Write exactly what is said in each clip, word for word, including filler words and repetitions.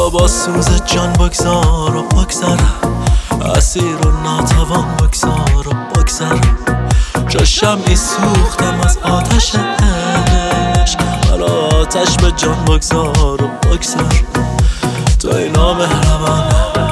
مرا با سوز جان بگذار و بگذر، اسیر و ناتوان بگذار و بگذر. چو شمعی سوختم از آتش عشق، مرا آتش به جان بگذار و بگذر. تو ای نامهربان،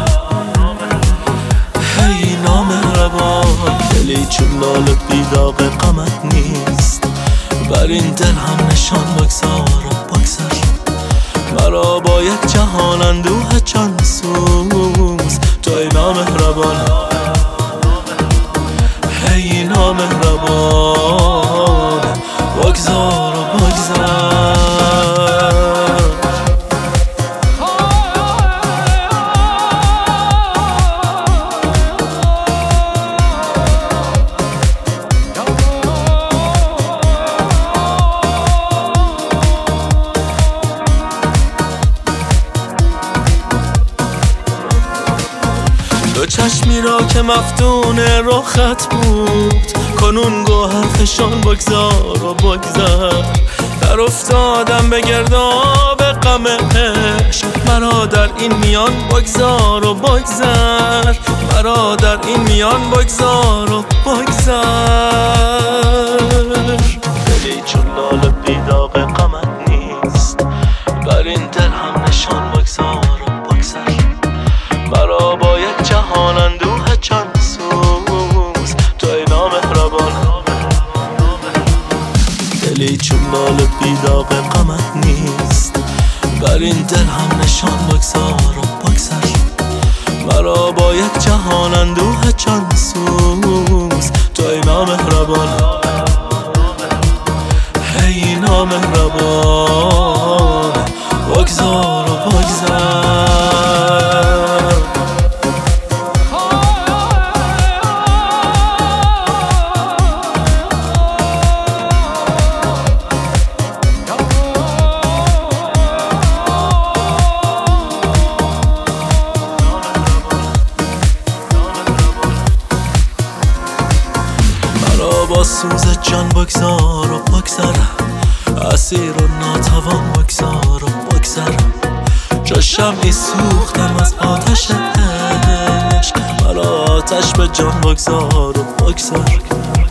ای نامهربان، دلی چون لاله بیداغ غمت نیست. بر این دل هم نشان بگذار و بگذر. مرا با یک جهان اندوه جان سوز، تو ای نامهربان، ای نامهربان، بگذار و بگذر. دو چشمی را که مفتون رخت بود، کنون گوهر فشان بگذار و بگذر. در افتادم به گرداب غم عشق، مرا در این میان بگذار و بگذر. مرا در این میان بگذار و بگذر. دلی چون لاله بیداغ غمت نیست، بر این دل هم نشان بگذار و بگذر. مرا با یک جهان اندوه جان سوز، تو ای نامهربان، دلی چون لاله بیداغ غمت نیست. بر این دل هم نشان بگذار و بگذر. مرا با یک جهان اندوه جان سوز، تو ای نامهربان، ای نامهربان، بگذار و بگذر. با سوز جان بگذار و بگذر، اسیر و ناتوان بگذار و بگذر. چو شمعی سوختم از آتش عشق، مرا آتش به جان بگذار و بگذر.